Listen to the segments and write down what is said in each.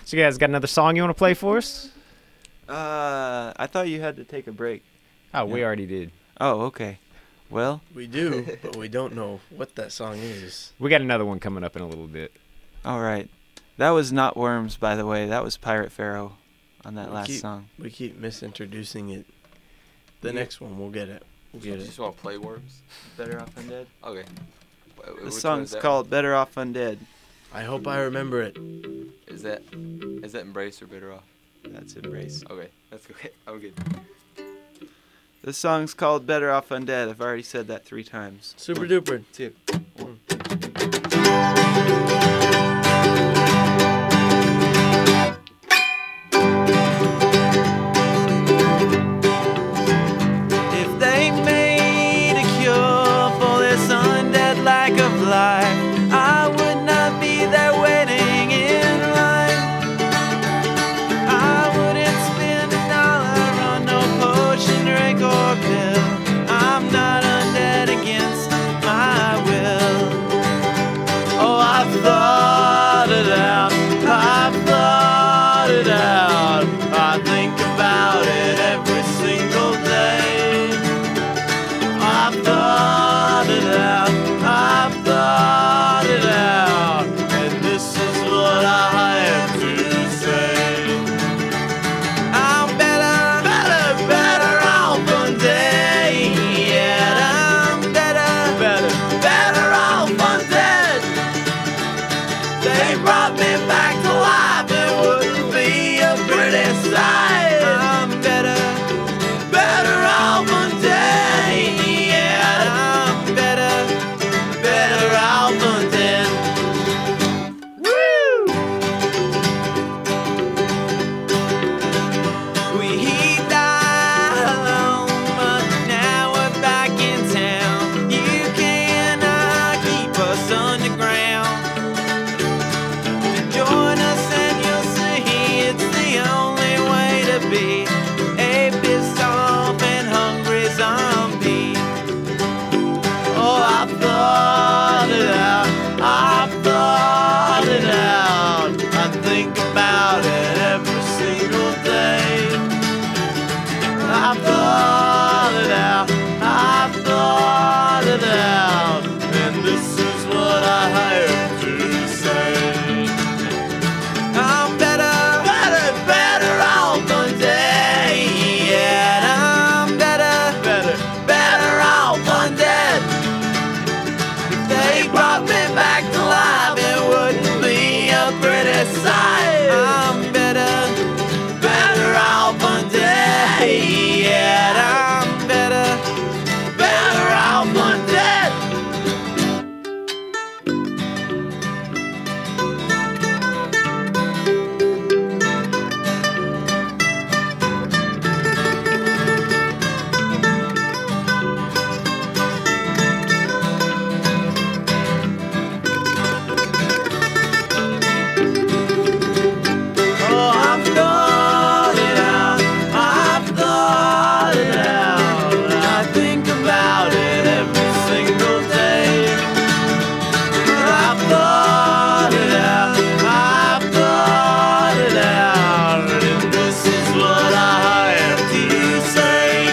So you guys got another song you want to play for us? I thought you had to take a break. Oh, we already did. Oh, okay. Well, We do, but we don't know what that song is. We got another one coming up in a little bit. all right. That was not Worms, by the way. That was Pirate Pharaoh on that last song. We keep misintroducing it. The Yeah. next one, we'll get it. You just want to play Worms? Better Off Undead? Okay. The song's called Better Off Undead. I hope I remember it. Is that Embrace or Better Off? That's Embrace. Okay, that's okay. I'm good. The song's called Better Off Undead. I've already said that 3 times. Super duper. 2. If they made a cure for this undead lack of life, I would not be there waiting in line. I wouldn't spend $1 on no potion, drink, or pill. I'm not undead against my will. Oh, I've thought it out. I've thought it out. I think about it every single day. I've thought it out. I've thought it out. And this is what I have to say. I'm better, better, better off one day. Yeah, I'm better, better, better off one dead. They brought me back to life. It wouldn't be a pretty sight. I'm better, better off one day. Yeah, I'm better, better off one dead. Woo! We died alone, but now we're back in town. You cannot keep us underground. Join us and you'll see it's the only way to be a pissed off and hungry zombie. Oh, I've thought it out. I've thought it out. I think about it every single day. I've thought it out. I've thought it out. And this is what I have to say. I'm better, better, better off one day. Yeah, I'm better, better, better off one dead. If they brought me back to life, it wouldn't be a pretty sight. I'm better, better off one day. Yeah, I'm better, better off one dead. Oh, I've thought it out. I've thought it out. I think about it every single day. I've thought it out. I've thought it out. And this is what I have to say.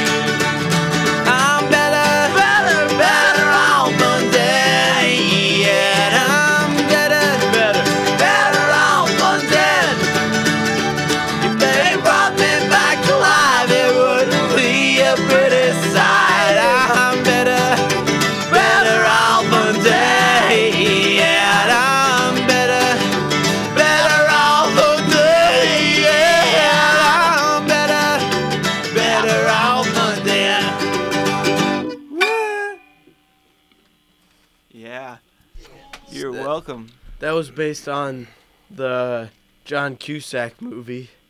I'm better, better, better off one day. Yeah, I'm better, better, better off one dead. If they brought me back to life, it wouldn't be a pretty sight. I'm better, better off one day. Yeah, I'm better, better off one day. Yeah, I'm better, better off one day. Yeah, you're welcome. That was based on the John Cusack movie.